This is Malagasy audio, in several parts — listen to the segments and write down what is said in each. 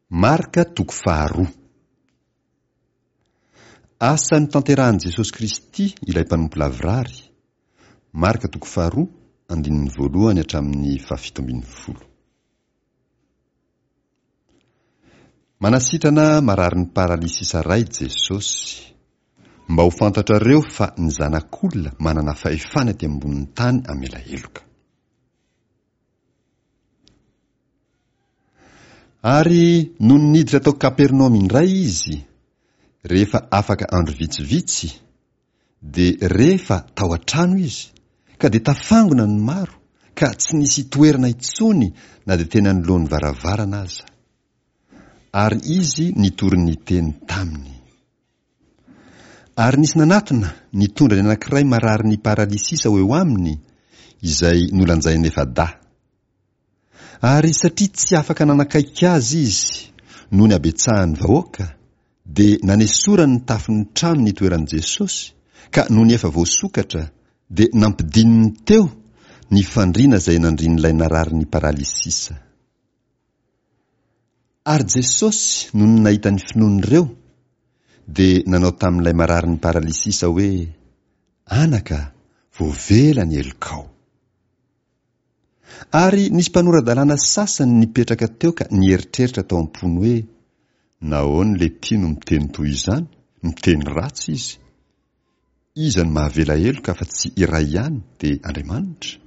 Marka toko faharoa. Asan'ny tanterahan'i Jesosy Kristy ilay mpanompo lavrary. Marka toko faharoa, 1 hatramin'ny 7. Manasitrana marary ny paralysisa ray Jesosy, mba ho fantatrareo fa ny zanak'olona manana fahefana aty ambonin'ny tany amela heloka. Ary no niditra tao Kapernaoma indray izy, rehefa afaka andro vitsivitsy, dia rehefa tao an-trano izy, ka dia tafangona ny maro, ka tsy nisy toerana intsony na dia tena noloan'ny varavarana aza. Ary izy nitory ny teny taminy. Ary nisy nanatona nitondra ny anankiray marary ny paralysisa eo aminy, izay nolanjainy efa da. Ary satria tsy afaka nanakaiky azy izy noho ny abetsahany vahoaka, dia nanesorany ny tafon'ny trano nitoeran'i Jesosy, ka noho ny efa voasokatra, dia nampidininy teo ny fandriana izay nandrin'ilay narary ny paralysisa. Ary Jesosy noho ny nahita ny finoan'ireo, dia nanao tamin'ilay marary ny paralysisa hoe, anaka, voavela ny helokao. Ary nisy mpanora-dalàna sasany nipetraka teo ka nieritreritra tao am-pony hoe, nahoana le tino miteny toy izany, miteny ratsy izy. Iza ny mahavela heloka fa tsy iray ihany dia Andriamanitra.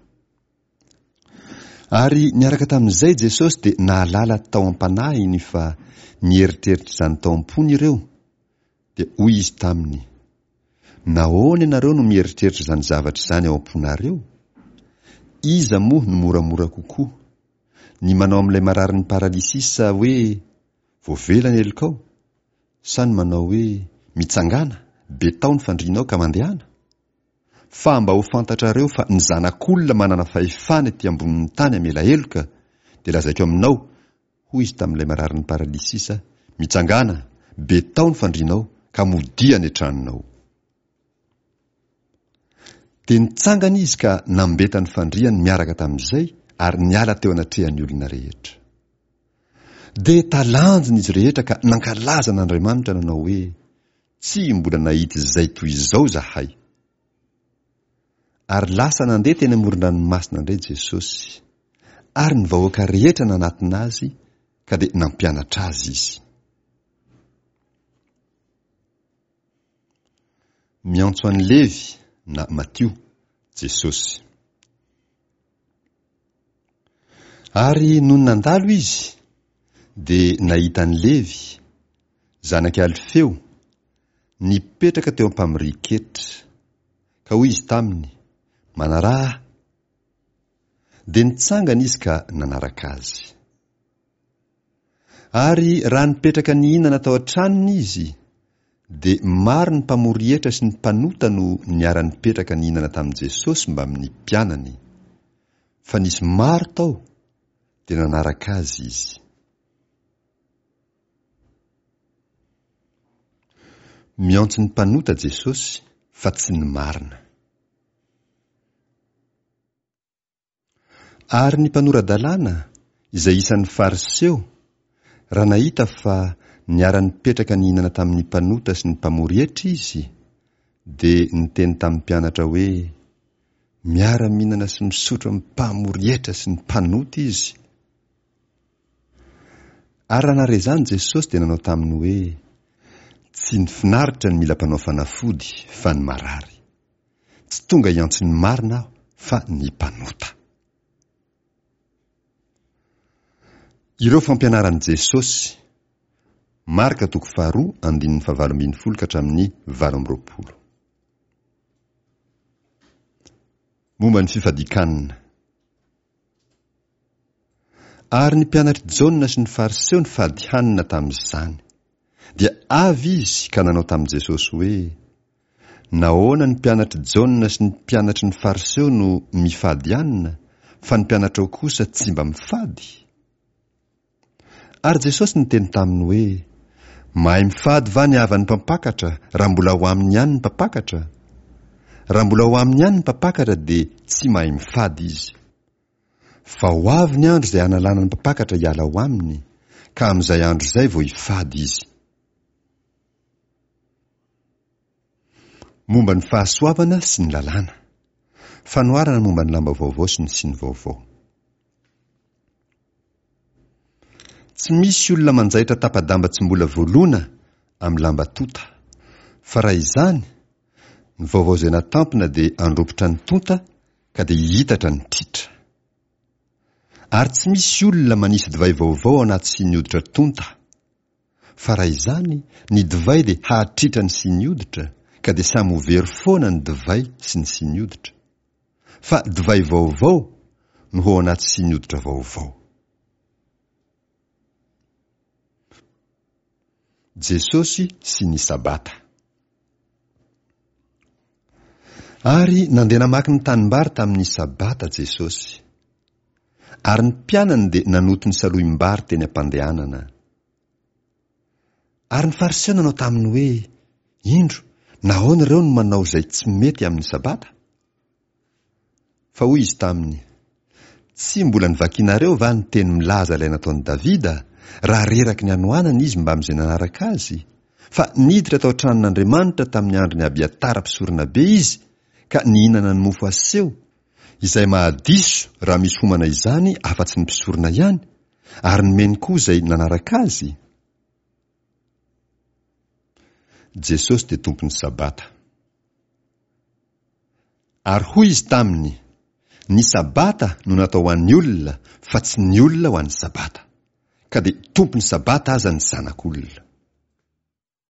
Ary niaraka tamin'izay Jesosy dia nahalala tao am-panahiny fa nieritreritra izany tao am-pony ireo, dia hoy izy taminy, nahoana ianareo no mieritreritra izany zavatra izany ao am-ponareo? Iza moa no moramora kokoa, ny manao amin'ilay marary ny paralysisa hoe voavela ny helokao, sa ny manao hoe mitsangana, betao ny fandrinao ka mandehana? Fa mba ho fantatrareo fa ny zanak'olona manana fahefana ety ambonin'ny tany amela heloka, dia lazaiko aminao, hoy izy tamin'ilay marary ny paralysisa, mitsangana, betao ny fandrinao ka modia ny antranonao. Dia nitsangana izy ka nambeta ny fandriany miaraka tamin'izay, ary niala teo anatrehan'ny olona rehetra. Dia talanjona izy rehetra ka nankalaza n'Andriamanitra nanao hoe, tsy mbola nahita izay toy izao zahay. Ary lasa nandeha teny amoron-dranomasina indray Jesosy, ary ny vahoaka rehetra nanatona azy, ka dia nampianatra azy izy. Miantso an'i Levi na Matio, Jesosy. Ary noho nandalo izy, dia nahita an'i Levi, zanaky Alfeo, nipetraka teo am-pamiriketra, ka hoy izy taminy, manaraha. Dia nitsangana izy ka nanaraka azy. Ary raha nipetraka nihinana tao an-tranony izy, dia maro ny mpamorietra sy ny mpanota no niara-nipetraka nihinana tamin'i Jesosy mba amin'ny mpianany, fa nisy maro tao dia nanaraka azy izy. Miantso ny mpanota Jesosy fa tsy ny marina. Ary ny mpanora-dalàna izay isan'ny fariseo, raha nahita fa niara-nipetraka nihinana tamin'ny mpanota sy ny mpamorietra izy, dia niteny tamin'ny mpianatra hoe, miara-mihinana sy misotro amin'ny mpamorietra sy ny mpanota izy. Ary raha nare izany Jesosy dia nanao taminy hoe, tsy ny finaritra ny mila mpanao fanafody fa ny marary. Tsy tonga hiantso ny marina aho fa ny mpanota. Ireo fampianaran'i Jesosy. Marka toko faharoa, 7 ka hatramin'ny 8. Momba ny fifadikanina. Ary ny mpianatry Jaona sy ny fariseo ny fadihanina tamin'izany, dia avy izy ka nanao tamin'i Jesosy hoe, nahoana ny mpianatry Jaona sy ny mpianatry ny fariseo no mifadihanina, fa ny mpianatrao kosa tsy mba mifady? Ary Jesosy niteny taminy hoe, mahay mifady va ny havan'ny mpampakatra raha mbola ho aminy ihany ny mpampakatra? Raha mbola ho aminy ihany ny mpampakatra dia tsy mahay mifady izy. Fa ho avy ny andro izay hanalana ny mpampakatra hiala ho aminy, ka amin'izay andro izay vao hifady izy. Momba ny fahasoavana sy ny lalàna. Fanoarana momba ny lamba vaovao sy ny siny vaovao. Tsy misy olona manjaitra tapa-damba tsy mbola voalona amin'ny lamba tonta, fa raha izany ny vaovao izay natampina dia andropotra ny tonta ka dia hitatra ny tritra. Ary tsy misy olona manisy divay vaovao anaty siny hoditra tonta, fa raha izany ny divay dia hahatritra ny siny hoditra ka dia samy ho very foana ny divay sy ny siny hoditra. Fa divay vaovao no ho anaty siny hoditra vaovao. Jesosy sy ny sabata. Ary nandeha namaky ny tanimbary tamin'ny sabata Jesosy. Ary ny mpianany dia nanoty ny salohim-bary teny am-pandehanana. Ary ny fariseo nanao taminy hoe, indro, nahoana ireo no manao izay tsy mety amin'ny sabata? Fa hoy izy taminy, tsy mbola nivakianareo va ny teny milaza ilay nataon'i Davida, raha reraky ny anoanana izy mba amin'izay nanaraka azy, fa niditra tao an-tranon'Andriamanitra tamin'ny andron'ny Abiatara mpisorona be izy, ka nihinana ny mofo aseho, izay mahadiso raha misy homana izany afa-tsy ny mpisorona ihany, ary nomeny koa izay nanaraka azy. Jesosy dia tompon'ny sabata. Ary hoy izy taminy, ny sabata no natao ho an'ny olona, fa tsy ny olona ho an'ny sabata. Ka dia tompon'ny sabata aza ny zanak'olona.